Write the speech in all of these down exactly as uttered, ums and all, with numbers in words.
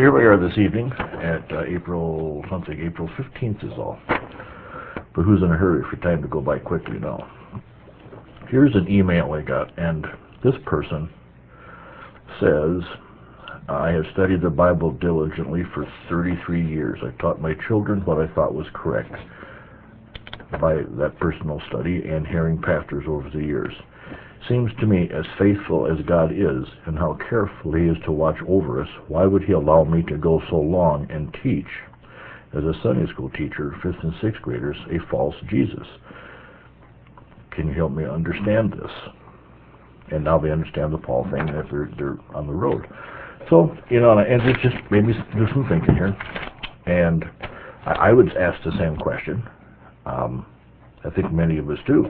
here we are this evening at uh, April, something, April fifteenth is all. But who's in a hurry for time to go by quickly now? Here's an email I got, and this person says, I have studied the Bible diligently for thirty-three years. I taught my children what I thought was correct by that personal study and hearing pastors over the years. Seems to me, as faithful as God is and how careful He is to watch over us, why would He allow me to go so long and teach, as a Sunday school teacher, fifth and sixth graders, a false Jesus? Can you help me understand this? And now they understand the Paul thing if they're, they're on the road. So, you know, and it's just maybe do some thinking here. And I, I would ask the same question. Um, I think many of us do.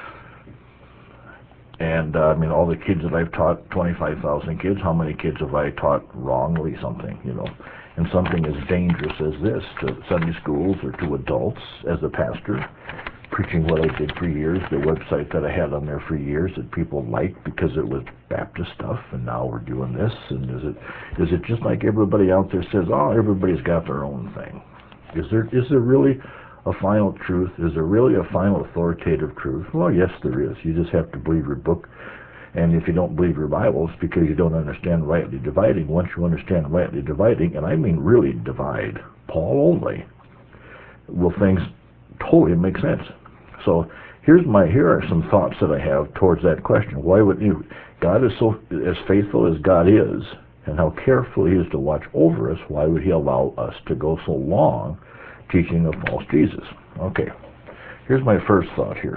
And, uh, I mean, all the kids that I've taught, twenty-five thousand kids, how many kids have I taught wrongly something, you know? And something as dangerous as this to Sunday schools or to adults as a pastor, preaching what I did for years, the website that I had on there for years that people liked because it was Baptist stuff, and now we're doing this. And is it is it just like everybody out there says, oh, everybody's got their own thing? Is there is there really a final truth? Is there really a final authoritative truth? Well, yes, there is. You just have to believe your book. And if you don't believe your Bible, it's because you don't understand rightly dividing. Once you understand rightly dividing, and I mean really divide, Paul only, will things totally make sense. So here's my here are some thoughts that I have towards that question. Why would you? God is so as faithful as God is, and how careful He is to watch over us. Why would He allow us to go so long teaching a false Jesus? Okay, here's my first thought here.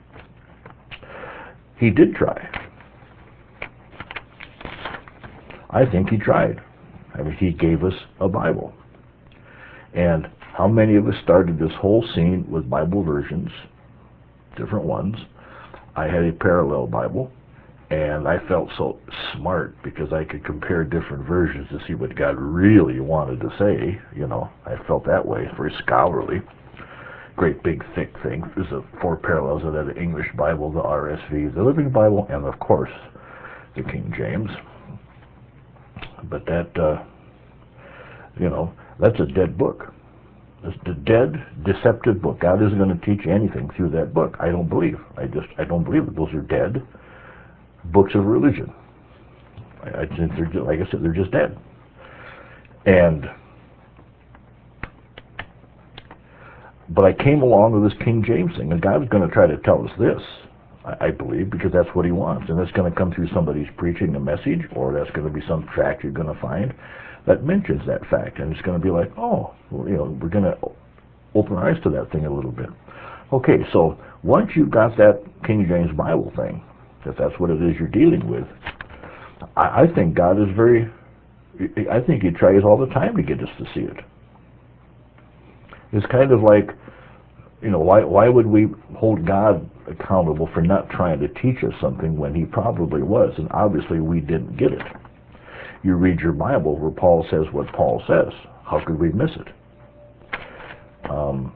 He did try. I think He tried. I mean, He gave us a Bible. And how many of us started this whole scene with Bible versions, different ones? I had a parallel Bible, and I felt so smart because I could compare different versions to see what God really wanted to say. You know, I felt that way, very scholarly. Great big thick thing. There's a four parallels of that: the English Bible, the R S V, the Living Bible, and of course the King James. But that, uh, you know, that's a dead book. It's a dead, deceptive book. God isn't going to teach anything through that book. I don't believe. I just, I don't believe it. Those are dead books of religion. I, I think they're, just, like I said, they're just dead. And, but I came along with this King James thing, and God's going to try to tell us this, I, I believe, because that's what He wants. And it's going to come through somebody's preaching a message, or that's going to be some tract you're going to find that mentions that fact, and it's going to be like, oh, well, you know, we're going to open our eyes to that thing a little bit. Okay, so once you've got that King James Bible thing, if that's what it is you're dealing with, I, I think God is very, I think He tries all the time to get us to see it. It's kind of like, you know, why why would we hold God accountable for not trying to teach us something when He probably was, and obviously we didn't get it. You read your Bible where Paul says what Paul says. How could we miss it? Um,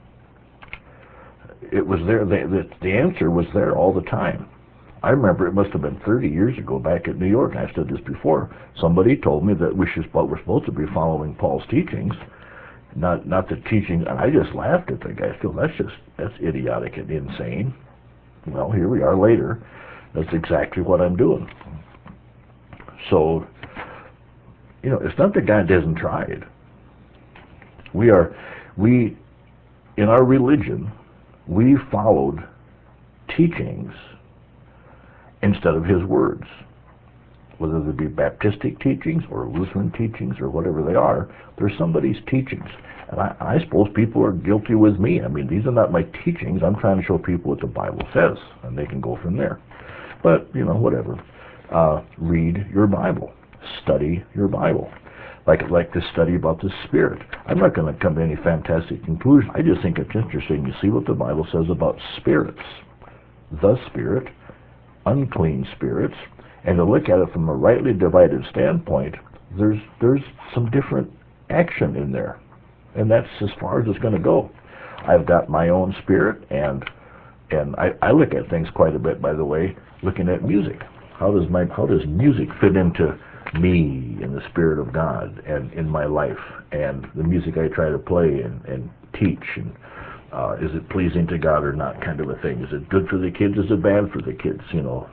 it was there. The, the, the answer was there all the time. I remember it must have been thirty years ago back in New York. I said this before. Somebody told me that we should, we're supposed to be following Paul's teachings, not not the teaching. And I just laughed at the guy. Still, that's just that's idiotic and insane. Well, here we are later. That's exactly what I'm doing. So, you know, it's not that God hasn't tried. We are, we, in our religion, we followed teachings instead of His words. Whether they be Baptistic teachings or Lutheran teachings or whatever they are, they're somebody's teachings. And I, I suppose people are guilty with me. I mean, these are not my teachings. I'm trying to show people what the Bible says, and they can go from there. But, you know, whatever. Uh, read your Bible. Study your Bible. Like like this study about the Spirit. I'm not going to come to any fantastic conclusion. I just think it's interesting to see what the Bible says about spirits. The Spirit, unclean spirits, and to look at it from a rightly divided standpoint, there's there's some different action in there. And that's as far as it's going to go. I've got my own spirit, and and I, I look at things quite a bit, by the way, looking at music. How does my how does music fit into me and the Spirit of God and in my life and the music I try to play and, and teach, and uh, is it pleasing to God or not, kind of a thing. Is it good for the kids? Is it bad for the kids? You know,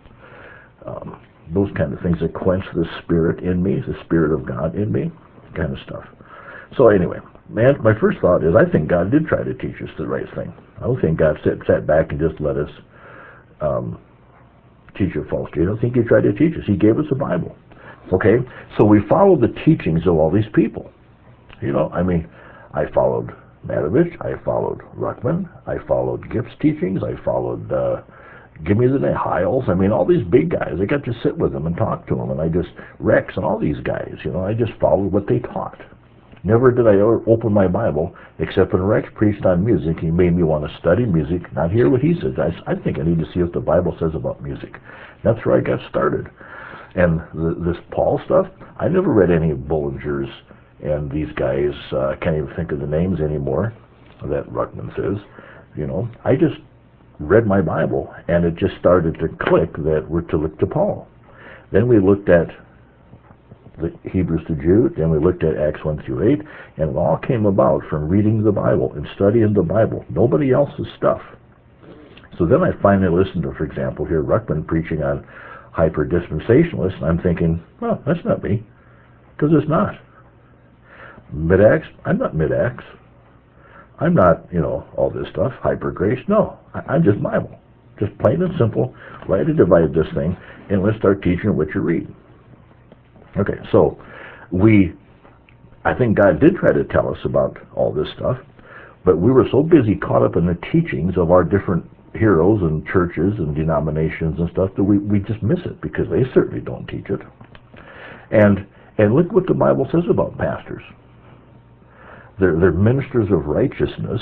um, those kind of things that quench the Spirit in me, the Spirit of God in me, kind of stuff. So anyway, man, my first thought is I think God did try to teach us the right thing. I don't think God sat, sat back and just let us um, teach a false teaching. I don't think He tried to teach us. He gave us a Bible. Okay, so we followed the teachings of all these people. You know, I mean, I followed Matovich, I followed Ruckman, I followed Gipp's teachings, I followed, uh, give me the name, Hiles. I mean, all these big guys. I got to sit with them and talk to them, and I just, Rex and all these guys, you know, I just followed what they taught. Never did I ever open my Bible, except when Rex preached on music. He made me want to study music, not hear what he says. I, I think I need to see what the Bible says about music. That's where I got started. And the, this Paul stuff, I never read any of Bullinger's and these guys. uh, I can't even think of the names anymore that Ruckman says. You know, I just read my Bible, and it just started to click that we're to look to Paul. Then we looked at the Hebrews to Jude, then we looked at Acts one through eight, and it all came about from reading the Bible and studying the Bible, nobody else's stuff. So then I finally listened to, for example, here Ruckman preaching on hyper-dispensationalists, and I'm thinking, well, that's not me, because it's not. Mid-Acts, I'm not Mid-Acts. I'm not, you know, all this stuff, hyper-grace. No, I, I'm just Bible. Just plain and simple, rightly divide this thing, and let's start teaching what you read. Okay, so we, I think God did try to tell us about all this stuff, but we were so busy caught up in the teachings of our different heroes and churches and denominations and stuff that we, we just miss it, because they certainly don't teach it. And and look what the Bible says about pastors. They're, they're ministers of righteousness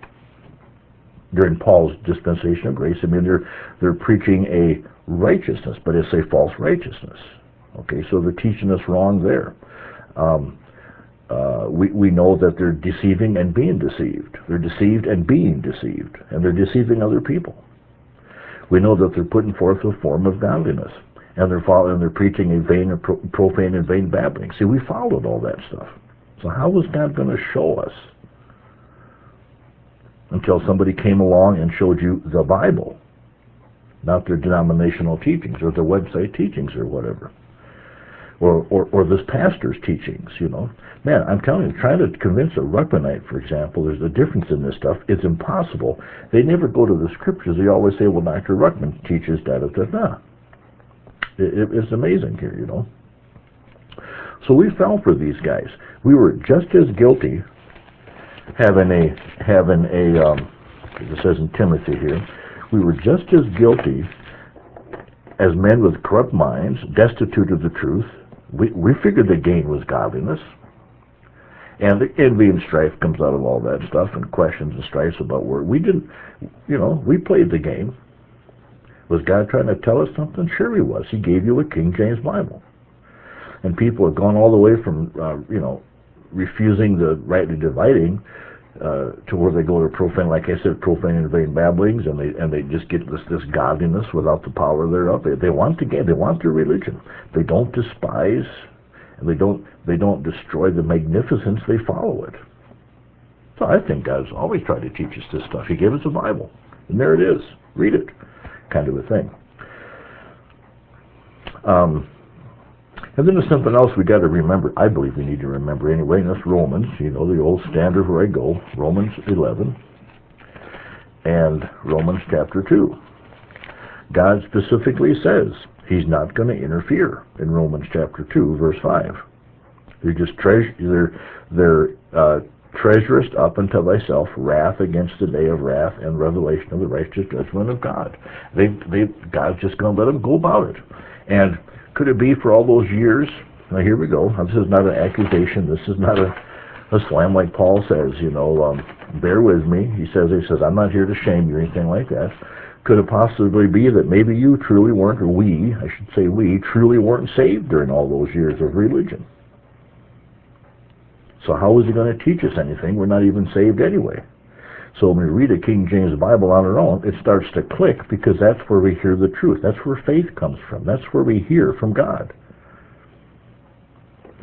during Paul's dispensation of grace. I mean, they're they're preaching a righteousness, but it's a false righteousness. Okay, so they're teaching us wrong there. Um, uh, we, we know that they're deceiving and being deceived. They're deceived and being deceived, and they're deceiving other people. We know that they're putting forth a form of godliness, and they're following, they're preaching a vain and pro, profane and vain babbling. See, we followed all that stuff. So how was God going to show us? Until somebody came along and showed you the Bible, not their denominational teachings or their website teachings or whatever. Or, or, or this pastor's teachings, you know. Man, I'm telling you, trying to convince a Ruckmanite, for example, there's a difference in this stuff. It's impossible. They never go to the scriptures. They always say, well, Doctor Ruckman teaches da da da da. It, it, it's amazing here, you know. So we fell for these guys. We were just as guilty having a, having a um, as it says in Timothy here, we were just as guilty as men with corrupt minds, destitute of the truth. We, we figured the gain was godliness. And the envy and strife comes out of all that stuff, and questions and strifes about word. We didn't, you know, we played the game. Was God trying to tell us something? Sure He was. He gave you a King James Bible. And people have gone all the way from, uh, you know, refusing the rightly dividing uh, to where they go to profane, like I said, profane and vain babblings, and they and they just get this this godliness without the power thereof. They, they want to gain. They want their religion. They don't despise, and they don't they don't destroy the magnificence. They follow it. So I think God's always tried to teach us this stuff. He gave us a Bible, and there it is. Read it, kind of a thing. Um, And then there's something else we got to remember. I believe we need to remember anyway, and that's Romans. You know, the old standard where I go, Romans eleven and Romans chapter two. God specifically says He's not going to interfere in Romans chapter two, verse five. They're just treasure. They're they're uh, treasurest up unto thyself wrath against the day of wrath and revelation of the righteous judgment of God. They they God's just going to let them go about it. And could it be for all those years? Now here we go. Now, this is not an accusation. This is not a, a slam like Paul says. You know, um, bear with me. He says he says I'm not here to shame you or anything like that. Could it possibly be that maybe you truly weren't, or we, I should say we, truly weren't saved during all those years of religion? So how is He going to teach us anything? We're not even saved anyway. So when we read a King James Bible on our own, it starts to click, because that's where we hear the truth. That's where faith comes from. That's where we hear from God.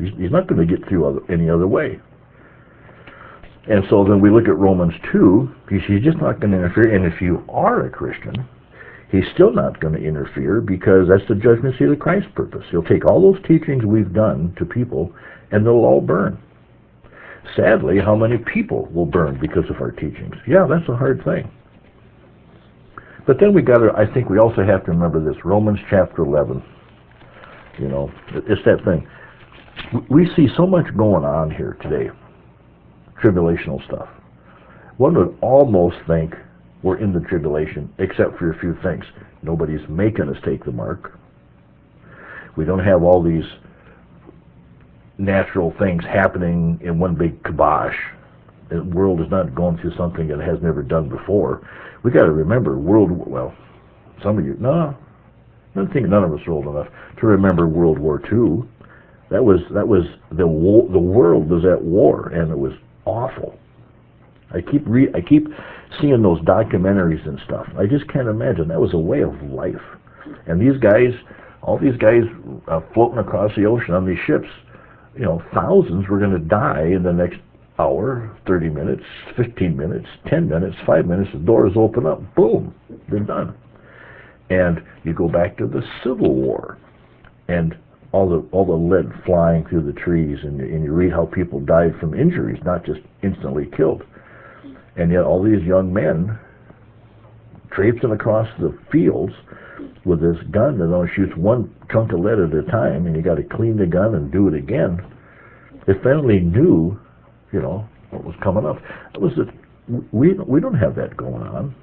He's, he's not going to get through other, any other way. And so then we look at Romans two, he's, he's just not going to interfere. And if you are a Christian, he's still not going to interfere, because that's the judgment seat of Christ's purpose. He'll take all those teachings we've done to people, and they'll all burn. Sadly, how many people will burn because of our teachings? Yeah, that's a hard thing. But then we got to, I think we also have to remember this, Romans chapter eleven. You know, it's that thing. We see so much going on here today, tribulational stuff. One would almost think we're in the tribulation, except for a few things. Nobody's making us take the mark. We don't have all these natural things happening in one big kibosh. The world is not going through something it has never done before. We got to remember World War, well, some of you, no, I think none of us are old enough to remember World War Two. That was that was the war, the world was at war, and it was awful. I keep re I keep seeing those documentaries and stuff. I just can't imagine. That was a way of life. And these guys, all these guys uh, floating across the ocean on these ships, you know, thousands were going to die in the next hour, thirty minutes, fifteen minutes, ten minutes, five minutes. The doors open up, boom, they're done. And you go back to the Civil War, and all the all the lead flying through the trees, and, and you read how people died from injuries, not just instantly killed. And yet all these young men traipsing across the fields with this gun that only shoots one chunk of lead at a time, and you got to clean the gun and do it again. If they only knew, you know, what was coming up. It was that we we don't have that going on.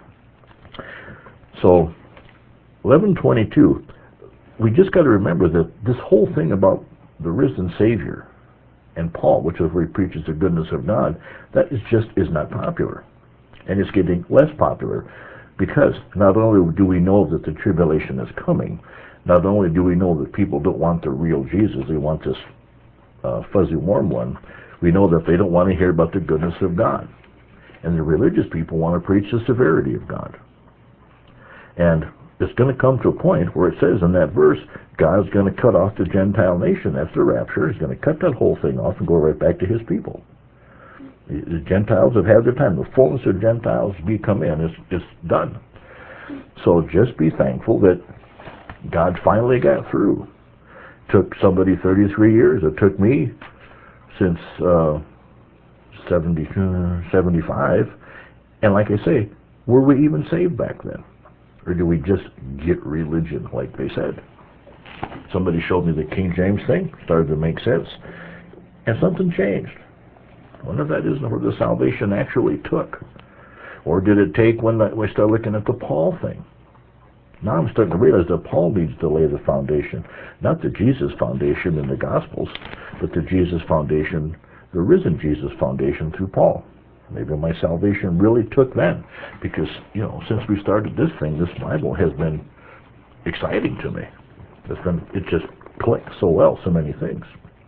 So eleven twenty-two, we just got to remember that this whole thing about the risen Savior and Paul, which is where he preaches the goodness of God, that is just is not popular. And it's getting less popular, because not only do we know that the tribulation is coming, not only do we know that people don't want the real Jesus, they want this uh, fuzzy warm one, we know that they don't want to hear about the goodness of God. And the religious people want to preach the severity of God. And it's going to come to a point where it says in that verse, God's going to cut off the Gentile nation. That's the rapture. He's going to cut that whole thing off and go right back to his people. The Gentiles have had their time. The fullness of Gentiles be come in. It's, it's done. So just be thankful that God finally got through. Took somebody thirty-three years. It took me since uh, seventy, seventy-five. And like I say, were we even saved back then? Or do we just get religion like they said? Somebody showed me the King James thing, started to make sense, and something changed. I wonder if that isn't where the salvation actually took. Or did it take when we started looking at the Paul thing? Now I'm starting to realize that Paul needs to lay the foundation, not the Jesus foundation in the Gospels, but the Jesus foundation, the risen Jesus foundation through Paul. Maybe my salvation really took then, because, you know, since we started this thing, this Bible has been exciting to me. It's been, it just clicks so well, so many things.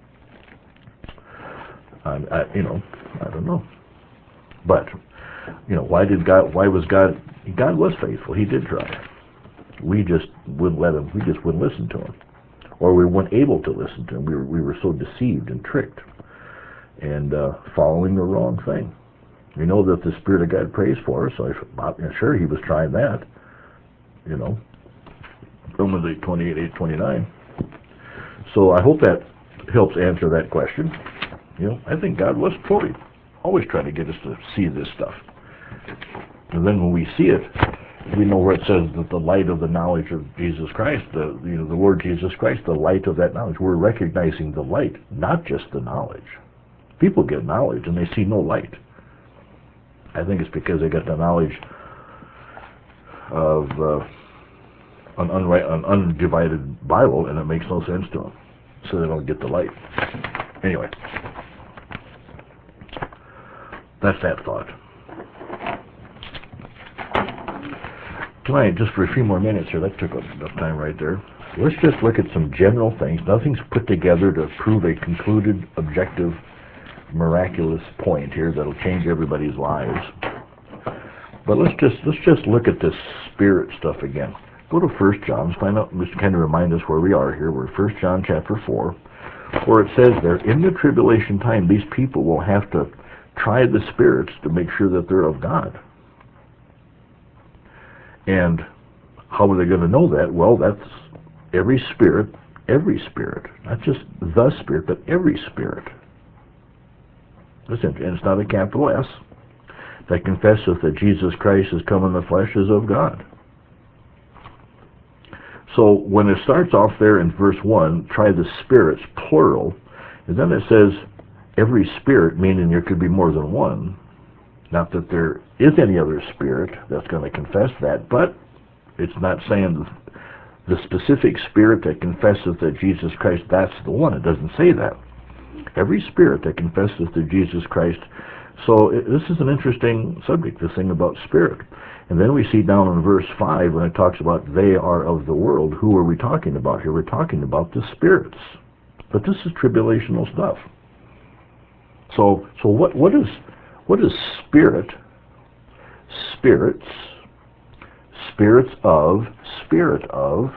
I, I, you know, I don't know. But, you know, why did God, why was God, God was faithful. He did try. We just wouldn't let him, we just wouldn't listen to him. Or we weren't able to listen to him. We were, we were so deceived and tricked and uh, following the wrong thing. We know that the Spirit of God prays for us, so I'm sure he was trying that, you know. Romans eight twenty-eight, eight twenty-nine. So I hope that helps answer that question. You know, I think God was fully always trying to get us to see this stuff. And then when we see it, we know where it says that the light of the knowledge of Jesus Christ, the you know the Lord Jesus Christ, the light of that knowledge. We're recognizing the light, not just the knowledge. People get knowledge and they see no light. I think it's because they got the knowledge of uh, an, unri- an undivided Bible, and it makes no sense to them, so they don't get the light. Anyway, that's that thought. Tonight, just for a few more minutes here, that took enough time right there. Let's just look at some general things. Nothing's put together to prove a concluded, objective, miraculous point here that'll change everybody's lives. But let's just let's just look at this spirit stuff again. Go to First John. Find out, just kind of remind us where we are here. We're First John chapter four. For it says there, in the tribulation time, these people will have to try the spirits to make sure that they're of God. And how are they going to know that? Well, that's every spirit, every spirit, not just the spirit, but every spirit. Listen, and it's not a capital S, that confesseth that Jesus Christ is come in the flesh is of God. So when it starts off there in verse one, try the spirits, plural, and then it says every spirit, meaning there could be more than one. Not that there is any other spirit that's going to confess that, but it's not saying the specific spirit that confesses that Jesus Christ, that's the one. It doesn't say that. Every spirit that confesses to Jesus Christ. So it, this is an interesting subject, this thing about spirit. And then we see down in verse five when it talks about they are of the world. Who are we talking about here? We're talking about the spirits. But this is tribulational stuff. So so what what is what is spirit? Spirits. Spirits of, spirit of,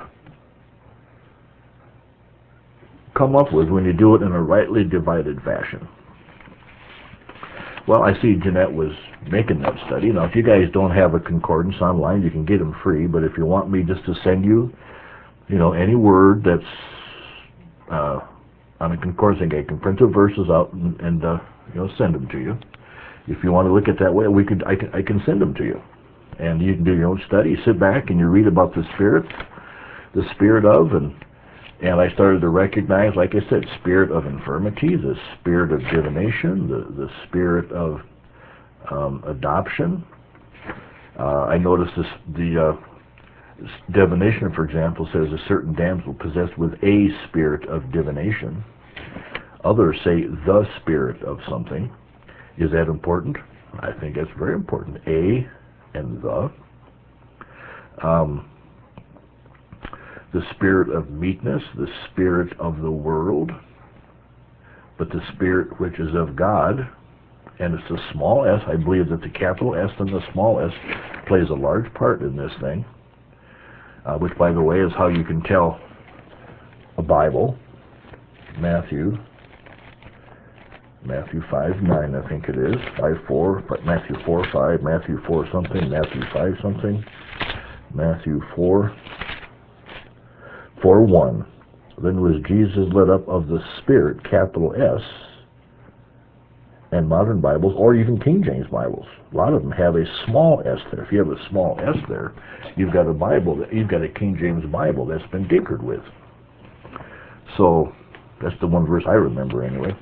come up with when you do it in a rightly divided fashion. Well, I see Jeanette was making that study. Now, if you guys don't have a concordance online, you can get them free. But if you want me just to send you, you know, any word that's uh, on a concordance, I can print the verses out and, and uh, you know, send them to you. If you want to look at it that way, we could, I can, I can send them to you, and you can do your own study. Sit back and you read about the spirit, the spirit of, and and I started to recognize, like I said, spirit of infirmity, the spirit of divination, the the spirit of um, adoption. Uh, I noticed this, the uh, divination, for example, says a certain damsel possessed with a spirit of divination. Others say the spirit of something. Is that important? I think that's very important. A and the. Um, the spirit of meekness, the spirit of the world, but the spirit which is of God, and it's a small s. I believe that the capital S and the small s plays a large part in this thing, uh, which, by the way, is how you can tell a Bible. Matthew, Matthew five nine, I think it is, five four, Matthew four five, Matthew four something, Matthew five something, Matthew four, four one. Then was Jesus led up of the Spirit, capital S, and modern Bibles, or even King James Bibles. A lot of them have a small s there. If you have a small s there, you've got a Bible, that you've got a King James Bible that's been tinkered with. So that's the one verse I remember anyway.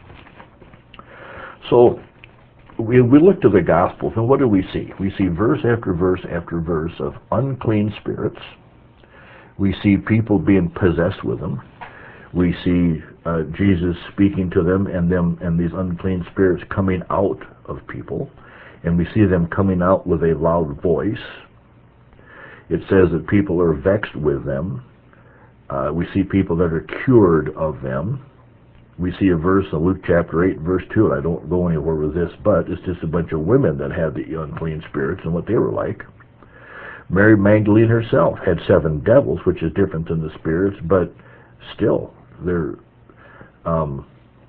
So we, we look to the Gospels, and what do we see? We see verse after verse after verse of unclean spirits. We see people being possessed with them. We see uh, Jesus speaking to them, and them and these unclean spirits coming out of people, and we see them coming out with a loud voice. It says that people are vexed with them. Uh, we see people that are cured of them. We see a verse in Luke chapter eight, verse two, and I don't go anywhere with this, but it's just a bunch of women that had the unclean spirits and what they were like. Mary Magdalene herself had seven devils, which is different than the spirits, but still, they're um,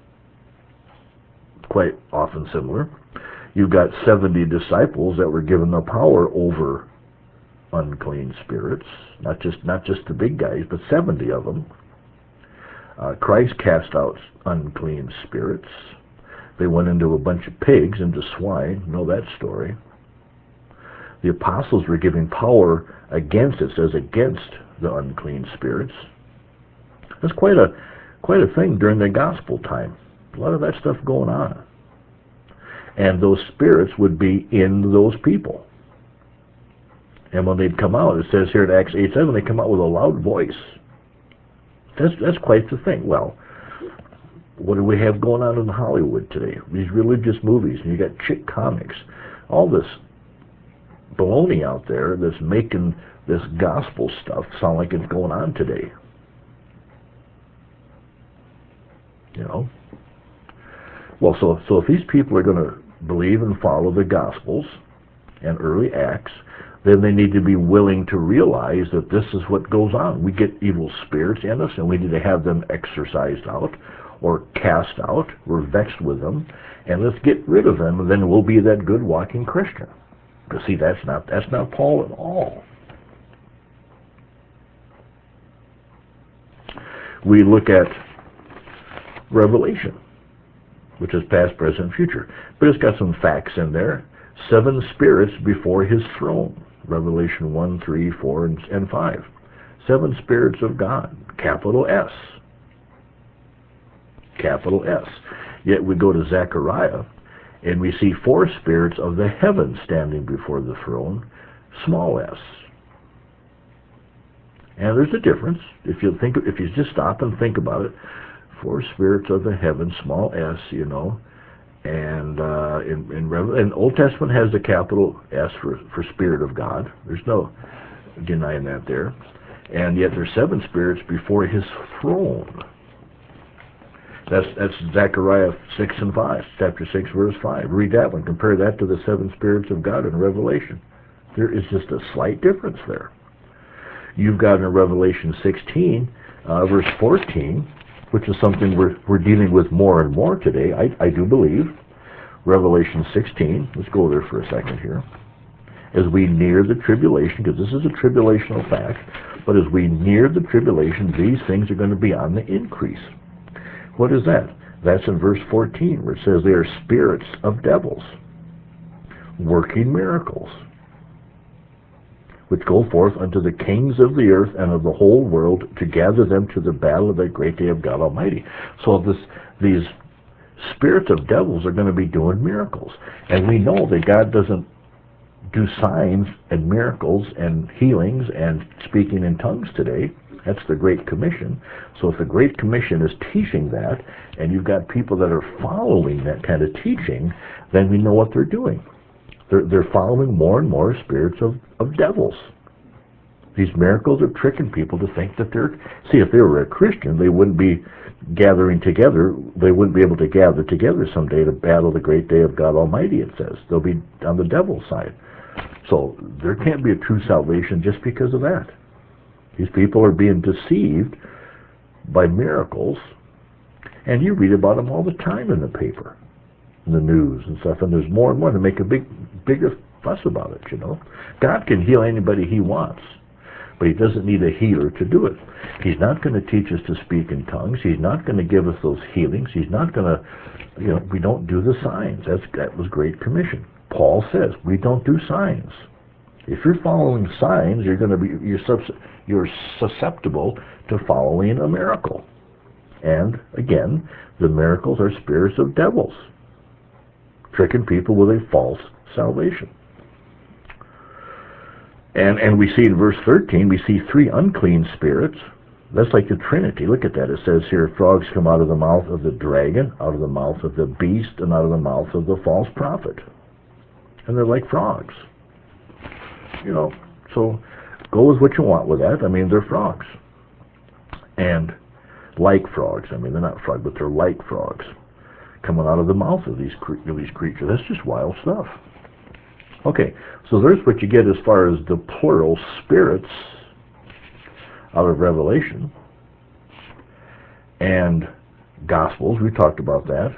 quite often similar. You've got seventy disciples that were given the power over unclean spirits, not just not just the big guys, but seventy of them. Uh, Christ cast out unclean spirits. They went into a bunch of pigs, into swine. You know that story. The apostles were giving power against, it says, against the unclean spirits. That's quite a quite a thing during the gospel time. A lot of that stuff going on. And those spirits would be in those people. And when they'd come out, it says here in Acts eight seven, they come out with a loud voice. That's that's quite the thing. Well, what do we have going on in Hollywood today? These religious movies, and you got chick comics, all this baloney out there that's making this gospel stuff sound like it's going on today. You know? Well, so so if these people are going to believe and follow the Gospels, and early Acts, then they need to be willing to realize that this is what goes on. We get evil spirits in us, and we need to have them exorcised out or cast out. We're vexed with them, and let's get rid of them, and then we'll be that good walking Christian. But see, that's not that's not Paul at all. We look at Revelation, which is past, present, future. But it's got some facts in there. Seven spirits before his throne. Revelation one, three, four, and, and five. Seven spirits of God. Capital S. Capital S. Yet we go to Zechariah, and we see four spirits of the heavens standing before the throne. Small s. And there's a difference. If you think, if you just stop and think about it, four spirits of the heavens, small s, you know, and uh, in in, Revel- and Old Testament has the capital S for for Spirit of God. There's no denying that there. And yet there's seven spirits before His throne. That's that's Zechariah six and five, chapter six, verse five. Read that one. Compare that to the seven spirits of God in Revelation. There is just a slight difference there. You've got in Revelation sixteen, uh, verse fourteen, which is something we're we're dealing with more and more today. I I do believe. Revelation sixteen. Let's go there for a second here. As we near the tribulation, because this is a tribulational fact, but as we near the tribulation, these things are going to be on the increase. What is that? That's in verse fourteen, where it says they are spirits of devils, working miracles, which go forth unto the kings of the earth and of the whole world to gather them to the battle of that great day of God Almighty. So this, these spirits of devils are going to be doing miracles. And we know that God doesn't do signs and miracles and healings and speaking in tongues today. That's the Great Commission. So if the Great Commission is teaching that, and you've got people that are following that kind of teaching, then we know what they're doing. They're, they're following more and more spirits of, of devils. These miracles are tricking people to think that they're... See, if they were a Christian, they wouldn't be gathering together. They wouldn't be able to gather together someday to battle the great day of God Almighty, it says. They'll be on the devil's side. So there can't be a true salvation just because of that. These people are being deceived by miracles, and you read about them all the time in the paper, in the news and stuff, and there's more and more to make a big, bigger fuss about it, you know. God can heal anybody He wants, but He doesn't need a healer to do it. He's not going to teach us to speak in tongues. He's not going to give us those healings. He's not going to, you know, we don't do the signs. That's, that was Great Commission. Paul says we don't do signs. If you're following signs, you're going to be you're, subs- you're susceptible to following a miracle. And again, the miracles are spirits of devils, tricking people with a false salvation. And and we see in verse thirteen, we see three unclean spirits. That's like the Trinity. Look at that. It says here, frogs come out of the mouth of the dragon, out of the mouth of the beast, and out of the mouth of the false prophet. And they're like frogs. You know, so go with what you want with that. I mean, they're frogs. And like frogs. I mean, they're not frogs, but they're like frogs coming out of the mouth of these, cre- these creatures. That's just wild stuff. Okay, so there's what you get as far as the plural spirits out of Revelation. And Gospels, we talked about that.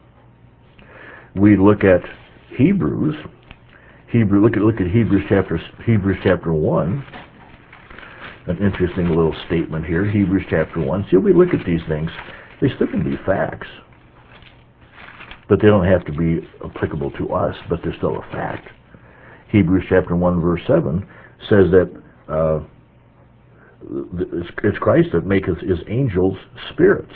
We look at Hebrews. Hebrew, look at look at Hebrews chapter Hebrews chapter one. An interesting little statement here. Hebrews chapter one. See, we look at these things; they still can be facts, but they don't have to be applicable to us. But they're still a fact. Hebrews chapter one, verse seven says that uh, it's Christ that maketh His angels spirits.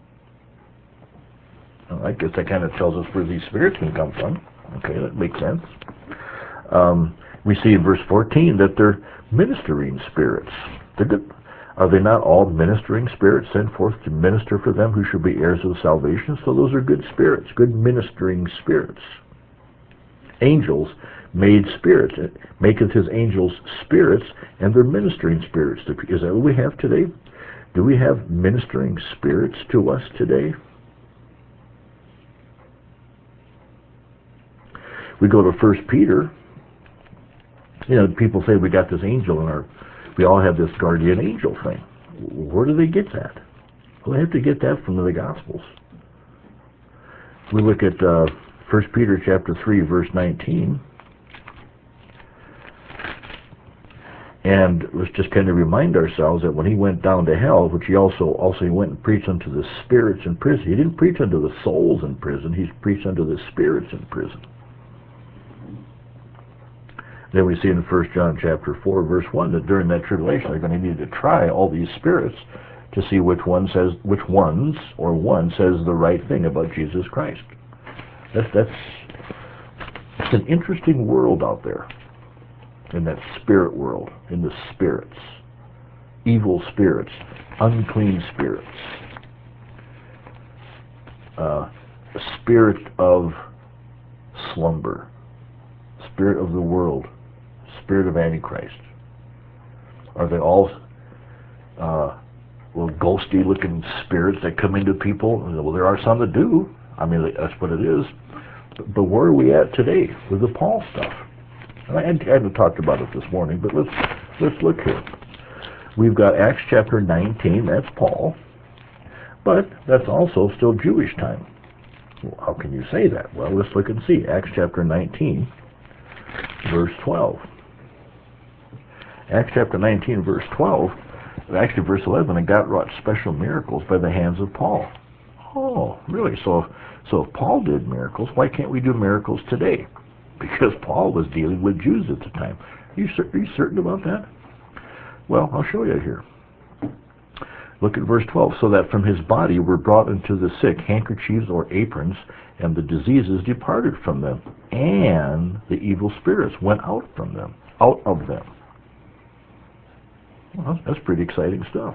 Well, I guess that kind of tells us where these spirits can come from. Okay, that makes sense. Um, we see in verse fourteen that they're ministering spirits. They're good. Are they not all ministering spirits sent forth to minister for them who should be heirs of salvation? So those are good spirits, good ministering spirits. Angels made spirits, maketh His angels spirits, and they're ministering spirits. Is that what we have today? Do we have ministering spirits to us today? We go to First Peter You know, people say we got this angel in our, we all have this guardian angel thing. Where do they get that? Well, they have to get that from the Gospels. We look at uh, First Peter chapter three, verse nineteen. And let's just kind of remind ourselves that when he went down to hell, which he also also he went and preached unto the spirits in prison. He didn't preach unto the souls in prison. He preached unto the spirits in prison. Then we see in First John chapter four, verse one, that during that tribulation they're going to need to try all these spirits to see which one says, which ones or one says the right thing about Jesus Christ. That's that's it's an interesting world out there. In that spirit world, in the spirits, evil spirits, unclean spirits, uh, spirit of slumber, spirit of the world, spirit of Antichrist. Are they all uh, little ghosty looking spirits that come into people? Well, there are some that do. I mean, that's what it is. But, but where are we at today with the Paul stuff? I hadn't talked about it this morning, but let's let's look here. We've got Acts chapter nineteen, that's Paul, but that's also still Jewish time. Well, how can you say that? Well, let's look and see. Acts chapter nineteen, verse twelve. Acts chapter nineteen, verse twelve, actually verse eleven, and God wrought special miracles by the hands of Paul. Oh, really? So, so if Paul did miracles, why can't we do miracles today? Because Paul was dealing with Jews at the time. Are you, are you certain about that? Well, I'll show you here. Look at verse twelve. So that from his body were brought unto the sick handkerchiefs or aprons, and the diseases departed from them, and the evil spirits went out from them, out of them. Well, that's pretty exciting stuff.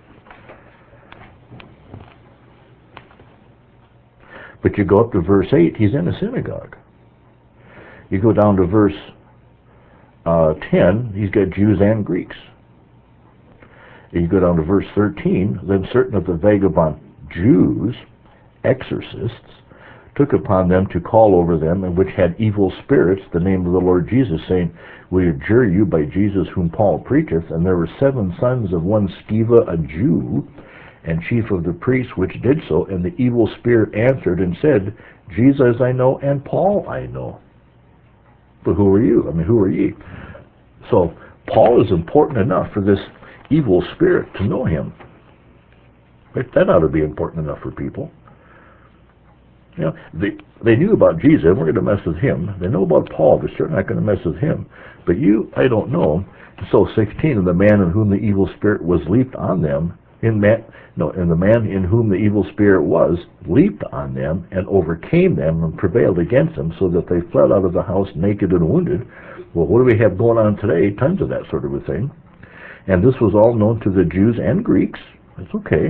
But you go up to verse eight, he's in a synagogue. You go down to verse uh, ten, he's got Jews and Greeks. You go down to verse thirteen, then certain of the vagabond Jews, exorcists, took upon them to call over them, and which had evil spirits, the name of the Lord Jesus, saying, We adjure you by Jesus whom Paul preacheth. And there were seven sons of one Sceva, a Jew, and chief of the priests, which did so. And the evil spirit answered and said, Jesus I know, and Paul I know. But who are you? I mean, who are ye? So Paul is important enough for this evil spirit to know him. Right? That ought to be important enough for people. You know, they, they knew about Jesus, and we're going to mess with him. They know about Paul, they're certainly not going to mess with him. But you, I don't know. So sixteen, and the man in whom the evil spirit was leaped on them, in man, no, and the man in whom the evil spirit was leaped on them and overcame them and prevailed against them, so that they fled out of the house naked and wounded. Well, what do we have going on today? Tons of that sort of a thing. And this was all known to the Jews and Greeks. That's okay.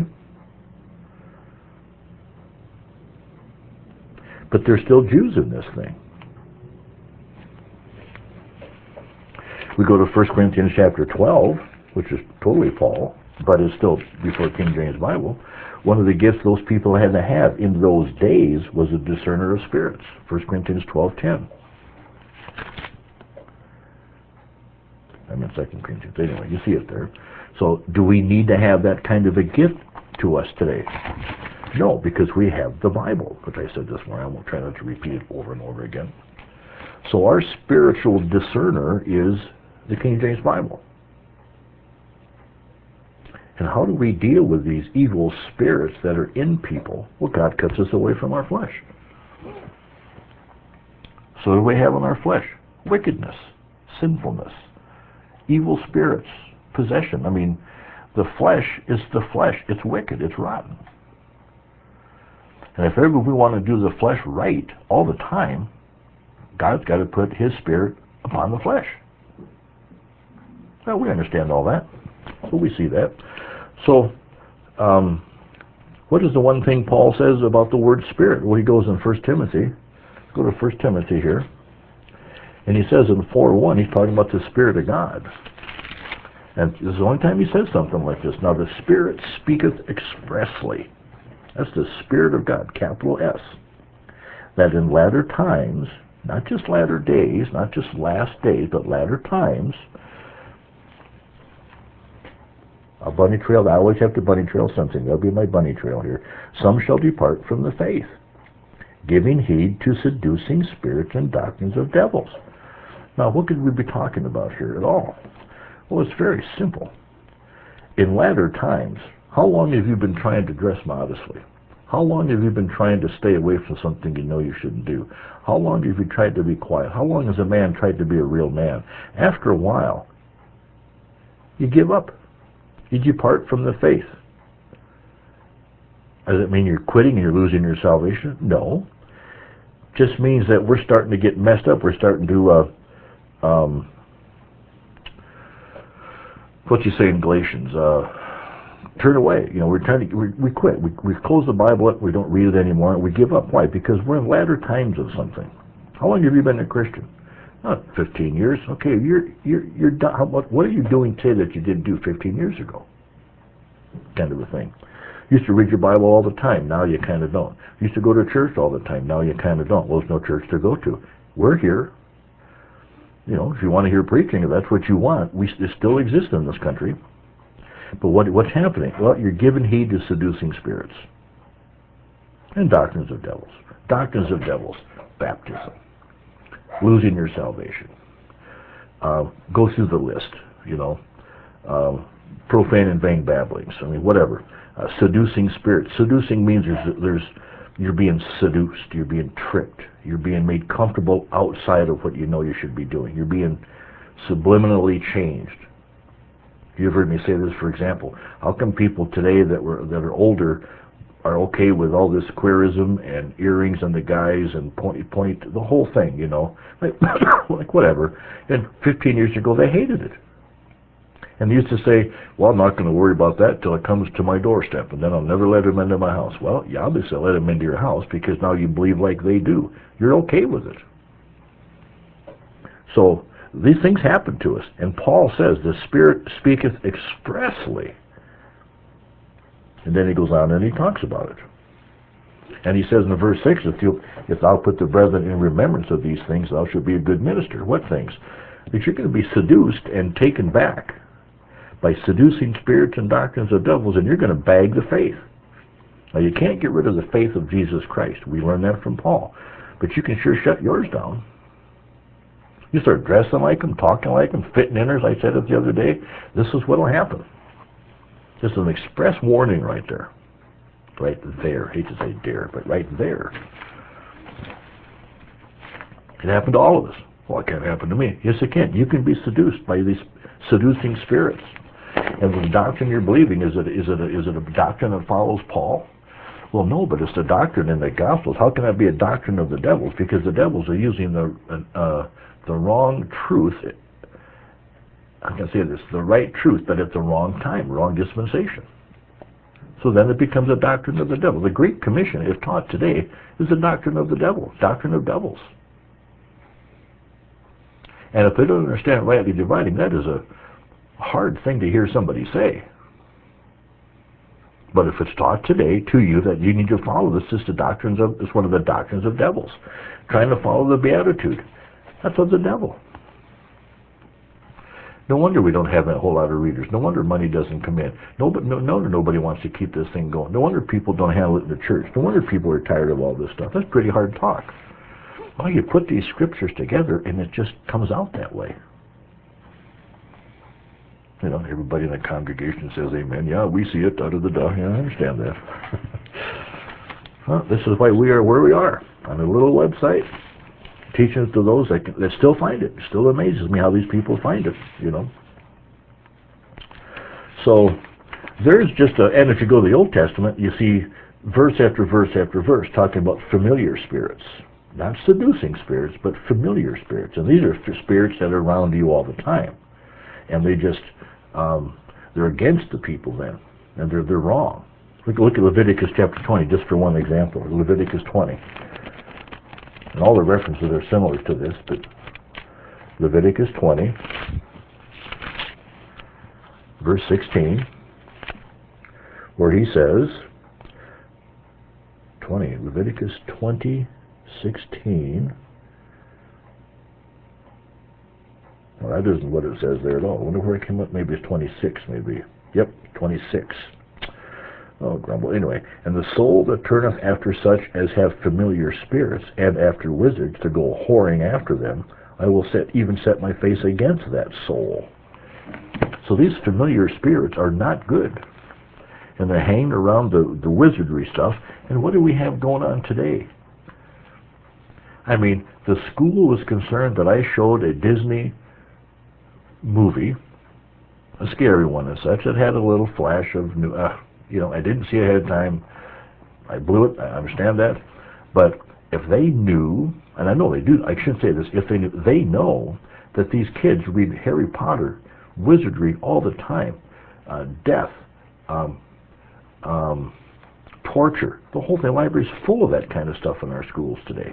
But there's still Jews in this thing. We go to First Corinthians chapter twelve, which is totally Paul, but is still before King James Bible. One of the gifts those people had to have in those days was a discerner of spirits. First Corinthians twelve ten. I'm in Second Corinthians. Anyway, you see it there. So do we need to have that kind of a gift to us today? No, because we have the Bible, which I said this morning. I won't try not to repeat it over and over again. So our spiritual discerner is the King James Bible. And how do we deal with these evil spirits that are in people? Well, God cuts us away from our flesh. So what do we have in our flesh? Wickedness, sinfulness, evil spirits, possession. I mean, the flesh is the flesh. It's wicked. It's rotten. And if ever we want to do the flesh right all the time, God's got to put his spirit upon the flesh. Well, we understand all that. So we see that. So, um, what is the one thing Paul says about the word spirit? Well, he goes in First Timothy. Go to First Timothy here. And he says in four one, he's talking about the Spirit of God. And this is the only time he says something like this. Now the Spirit speaketh expressly. That's the Spirit of God, capital S. That in latter times not just latter days, not just last days, but latter times. A bunny trail, I always have to bunny trail something. That'll be my bunny trail here. Some shall depart from the faith, giving heed to seducing spirits and doctrines of devils. Now, what could we be talking about here at all? Well, it's very simple. In latter times, how long have you been trying to dress modestly? How long have you been trying to stay away from something you know you shouldn't do? How long have you tried to be quiet? How long has a man tried to be a real man? After a while, you give up. You depart from the faith. Does it mean you're quitting and you're losing your salvation? No. Just means that we're starting to get messed up. We're starting to, uh, um, what you say in Galatians, uh, turn away. You know, we're trying to, we, we quit. We, we close the Bible up. We don't read it anymore. We give up. Why? Because we're in latter times of something. How long have you been a Christian? Not fifteen years. Okay, you're you're you're done. How, what what are you doing today that you didn't do fifteen years ago? Kind of a thing. You used to read your Bible all the time. Now you kind of don't. You used to go to church all the time. Now you kind of don't. Well, there's no church to go to. We're here. You know, if you want to hear preaching, if that's what you want, we it still exist in this country. But what what's happening? Well, you're giving heed to seducing spirits and doctrines of devils. Doctrines of devils. Baptism. Losing your salvation. Uh, go through the list, you know. Uh, profane and vain babblings. I mean, whatever. Uh, seducing spirits. Seducing means there's, there's you're being seduced. You're being tricked. You're being made comfortable outside of what you know you should be doing. You're being subliminally changed. You've heard me say this, for example. How come people today that were that are older are okay with all this queerism and earrings on the guys and point point the whole thing, you know, like, like whatever. And fifteen years ago they hated it, and they used to say, "Well, I'm not going to worry about that till it comes to my doorstep, and then I'll never let him into my house." Well, you obviously let him into your house because now you believe like they do. You're okay with it. So these things happen to us, and Paul says, "The Spirit speaketh expressly." And then he goes on and he talks about it. And he says in verse six, if, you, if thou put the brethren in remembrance of these things, thou shalt be a good minister. What things? That you're going to be seduced and taken back by seducing spirits and doctrines of devils, and you're going to bag the faith. Now, you can't get rid of the faith of Jesus Christ. We learned that from Paul. But you can sure shut yours down. You start dressing like them, talking like them, fitting in, as I said it the other day. This is what will happen. Just an express warning right there. Right there. I hate to say dare, but right there. It happened to all of us. Well, it can't happen to me. Yes, it can. You can be seduced by these seducing spirits. And the doctrine you're believing, is it is it a, is it a doctrine that follows Paul? Well, no, but it's the doctrine in the Gospels. How can that be a doctrine of the devils? Because the devils are using the uh, the wrong truth. I can say this, the right truth, but at the wrong time, wrong dispensation. So then it becomes a doctrine of the devil. The Great Commission, if taught today, is a doctrine of the devil, doctrine of devils. And if they don't understand rightly dividing, that is a hard thing to hear somebody say. But if it's taught today to you that you need to follow this, is the doctrines of, it's one of the doctrines of devils. Trying to follow the Beatitude, that's of the devil. No wonder we don't have a whole lot of readers. No wonder money doesn't come in. No, but no, no wonder nobody wants to keep this thing going. No wonder people don't handle it in the church. No wonder people are tired of all this stuff. That's pretty hard talk. Well, you put these scriptures together, and it just comes out that way. You know, everybody in the congregation says amen. Yeah, we see it, da-da-da-da. Yeah, I understand that. Well, this is why we are where we are, on a little website, teaching it to those that, can, that still find it. It still amazes me how these people find it, you know. So there's just a, and if you go to the Old Testament, you see verse after verse after verse talking about familiar spirits. Not seducing spirits, but familiar spirits. And these are spirits that are around you all the time. And they just, um, they're against the people then. And they're, they're wrong. Look, look at Leviticus chapter twenty, just for one example. Leviticus twenty. And all the references are similar to this, but Leviticus twenty, verse sixteen, where he says, twenty, Leviticus twenty, sixteen, Well, that isn't what it says there at all. I wonder where it came up. Maybe it's twenty-six, maybe. Yep, twenty-six. Oh, grumble. Anyway, and the soul that turneth after such as have familiar spirits, and after wizards, to go whoring after them, I will set even set my face against that soul. So these familiar spirits are not good. And they're hanging around the, the wizardry stuff. And what do we have going on today? I mean, the school was concerned that I showed a Disney movie, a scary one and such, that had a little flash of new, uh, you know, I didn't see it ahead of time. I blew it. I understand that. But if they knew, and I know they do, I shouldn't say this, if they knew, they know that these kids read Harry Potter, wizardry all the time, uh, death, um, um, torture. The whole thing, library is full of that kind of stuff in our schools today.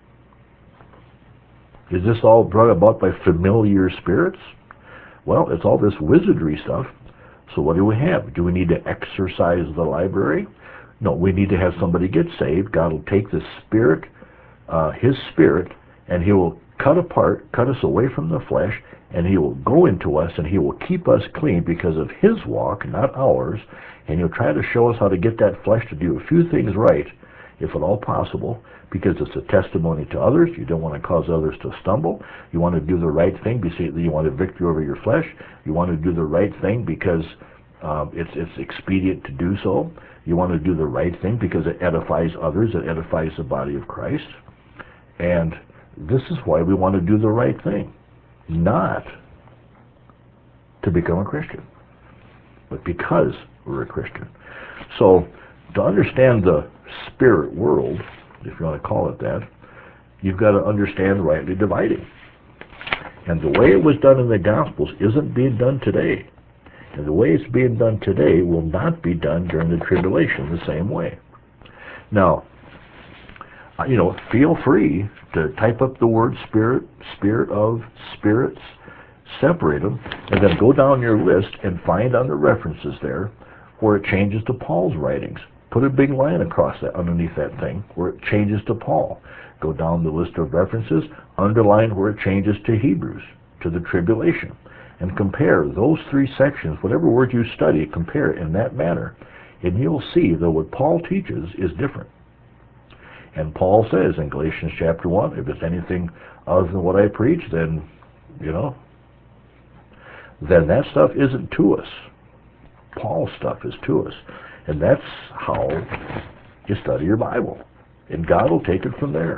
Is this all brought about by familiar spirits? Well, it's all this wizardry stuff. So what do we have? Do we need to exorcise the library? No, we need to have somebody get saved. God will take the spirit, uh, his spirit, and he will cut apart, cut us away from the flesh, and he will go into us, and he will keep us clean because of his walk, not ours, and he'll try to show us how to get that flesh to do a few things right, if at all possible, because it's a testimony to others. You don't want to cause others to stumble. You want to do the right thing because you want a victory over your flesh. You want to do the right thing because um, it's, it's expedient to do so. You want to do the right thing because it edifies others. It edifies the body of Christ. And this is why we want to do the right thing, not to become a Christian, but because we're a Christian. So to understand the spirit world, if you want to call it that, you've got to understand rightly dividing. And the way it was done in the Gospels isn't being done today. And the way it's being done today will not be done during the tribulation the same way. Now, you know, feel free to type up the word spirit, spirit of, spirits, separate them, and then go down your list and find on the references there where it changes to Paul's writings. Put a big line across that, underneath that thing, where it changes to Paul. Go down the list of references, underline where it changes to Hebrews, to the tribulation, and compare those three sections, whatever word you study, compare it in that manner, and you'll see that what Paul teaches is different. And Paul says in Galatians chapter one, if it's anything other than what I preach, then, you know, then that stuff isn't to us. Paul's stuff is to us. And that's how you study your Bible. And God will take it from there.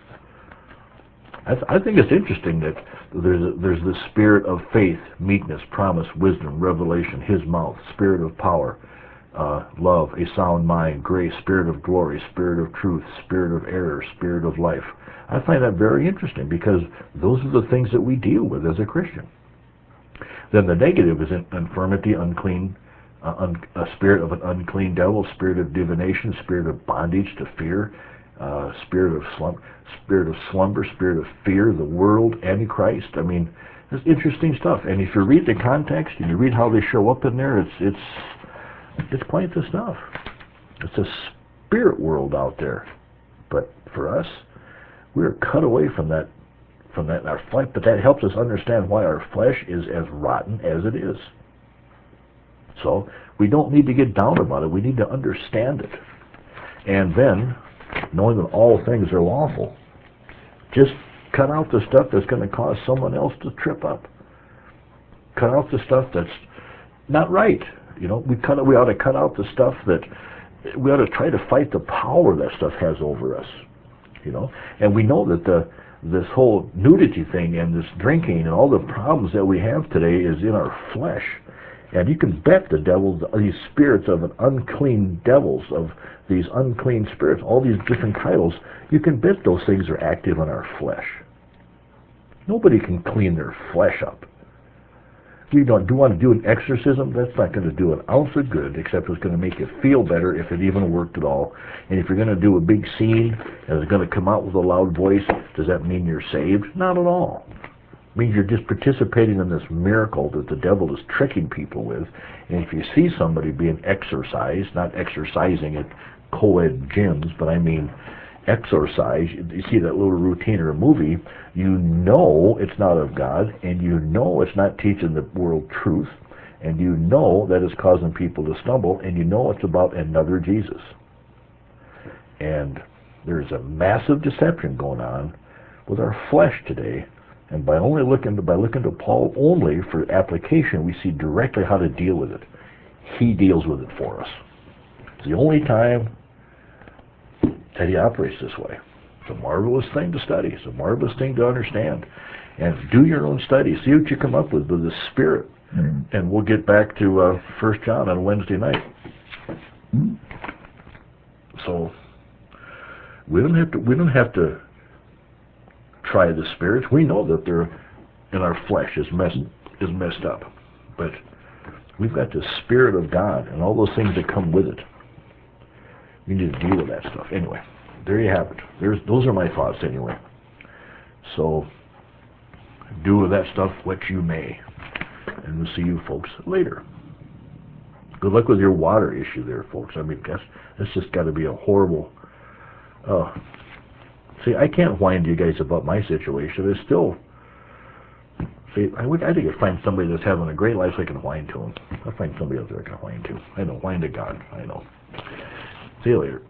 I, th I think it's interesting that there's, a, there's the spirit of faith, meekness, promise, wisdom, revelation, his mouth, spirit of power, uh, love, a sound mind, grace, spirit of glory, spirit of truth, spirit of error, spirit of life. I find that very interesting because those are the things that we deal with as a Christian. Then the negative is infirmity, unclean, uh, un, a spirit of an unclean devil, spirit of divination, spirit of bondage to fear, uh, spirit of slumber, spirit of slumber, spirit of fear, the world, Antichrist. I mean, it's interesting stuff. And if you read the context and you read how they show up in there, it's it's it's quite the stuff. It's a spirit world out there. But for us, we're cut away from that. From that in our flesh, but that helps us understand why our flesh is as rotten as it is. So we don't need to get down about it. We need to understand it. And then, knowing that all things are lawful, just cut out the stuff that's going to cause someone else to trip up. Cut out the stuff that's not right. You know, we cut. We ought to cut out the stuff that we ought to try to fight the power that stuff has over us. You know, and we know that the this whole nudity thing and this drinking and all the problems that we have today is in our flesh. And you can bet the devils, these spirits of an unclean devils, of these unclean spirits, all these different titles, you can bet those things are active in our flesh. Nobody can clean their flesh up. You don't do want to do an exorcism, that's not going to do an ounce of good, except it's going to make you feel better if it even worked at all. And if you're going to do a big scene and it's going to come out with a loud voice, does that mean you're saved? Not at all. It means you're just participating in this miracle that the devil is tricking people with. And if you see somebody being exorcised, not exercising at co-ed gyms, but I mean exorcise, you see that little routine or a movie, you know it's not of God, and you know it's not teaching the world truth, and you know that it's causing people to stumble, and you know it's about another Jesus. And there's a massive deception going on with our flesh today, and by only looking to, by looking to Paul only for application, we see directly how to deal with it. He deals with it for us. It's the only time that he operates this way. It's a marvelous thing to study. It's a marvelous thing to understand. And do your own study. See what you come up with with the Spirit. Mm. And we'll get back to uh, First John on Wednesday night. Mm. So we don't have to. We don't have to try the spirits. We know that they're in our flesh is messed is messed up, but we've got the Spirit of God and all those things that come with it. We need to deal with that stuff. Anyway, there you have it. There's those are my thoughts anyway. So do with that stuff what you may, and we'll see you folks later. Good luck with your water issue there, folks. I mean, that's that's just got to be a horrible. Uh, see, I can't whine to you guys about my situation. It's still. See, I would. I think I'd find somebody that's having a great life so I can whine to them. I'll find somebody else that I can whine to. I know, whine to God. I know. See you later.